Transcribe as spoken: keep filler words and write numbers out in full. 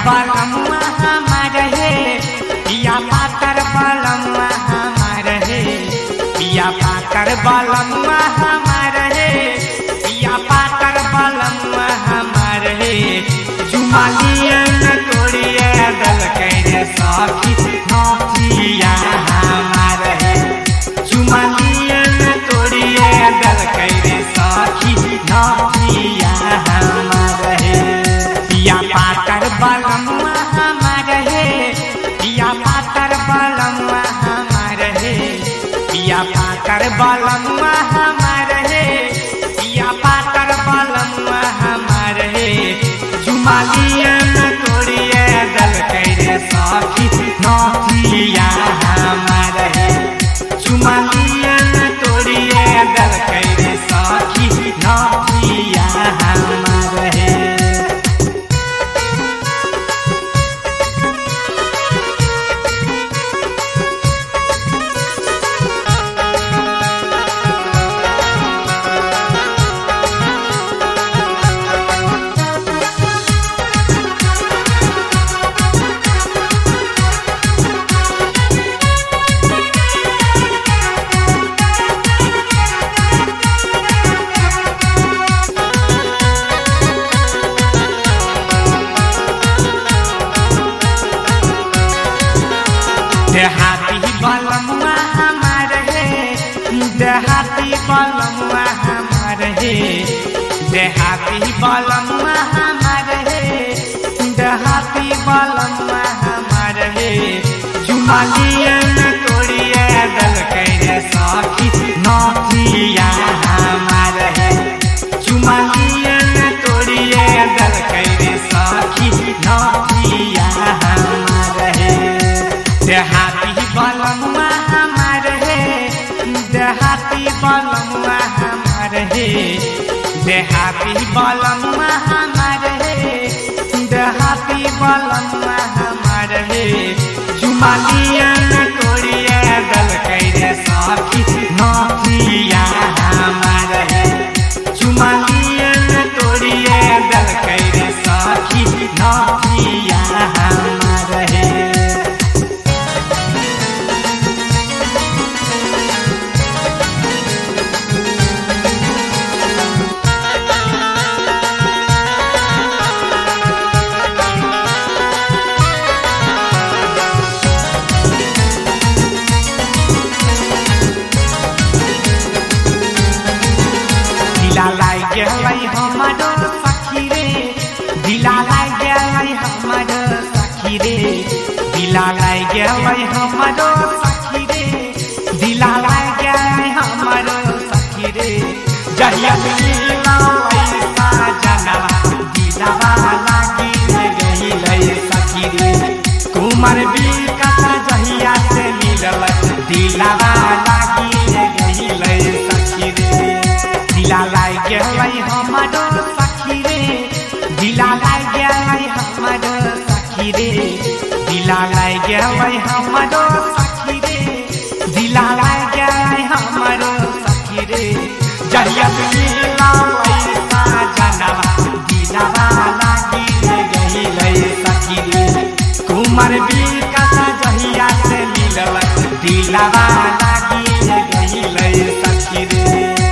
बलमुआ हमार हे पिया पातर बलमुआ हमार हे पिया पातर बलमुआ हमार हे पिया पातर बलमुआ हमार हे जुमालिया न तोड़िए दल कैरे साथी नौकिया हमार हे जुमालिया न तोड़िए दल कैरे साथी नौकिया हमार हे पिया पातर बलमुआ हमार हे पिया पातर बलमुआ हमार हे पिया पातर बलमुआ हमार हे पिया पातर बलमुआ हमार हे जुमालिया न तोड़िए दल कैरे साथी नौकिया हमार हे जुमालिया न तोड़िए दल कैरे साथी नौकिया हमार हे देहाती बलमुआ हमार हे देहाती बलमुआ हमार हे देहाती बलमुआ हमार हे देहाती बलमुआ हमार हे जुमालिया न तोड़िए दल कैरे साथी नौकिया हमार हे जुमालिया न तोड़िए दल कैरे साथी नौकिया हमार हे देहाती बलमुआ हमार हे देहाती बलमुआ हमार हे देहाती बलमुआ हमार हे देहाती बलमुआ हमार हे जुमालिया न तोड़िए दल कैरे साथी नौकिया हमार हे जुमालिया न तोड़िए दल कैरे साथी नौकिया हमार हे दिला लाई गेलै हमारो सखी रे दिला लाई गेलै हमारो सखी रे दिला लाई गेलै हमारो सखी रे दिला लाई गेलै हमारो सखी रे जहिया मिलना ऐसा जनवा दिलवा लागी गइलै सखी रे कुमार विकास जहिया से मिलल दिलवा लागी गइलै सखी रे दिला लाई गेलै हमारो सखी रे दिला लाई गेलै हमारो सखी रे दिला लाई गेलै हमारो सखी रे दिला लाई गेलै हमारो सखी रे जहिया मिलना ऐसा जनवा दिलवा लागी गइलै सखी रे कुमार विकास जहिया से मिलल दिलवा लागी गइलै सखी रे।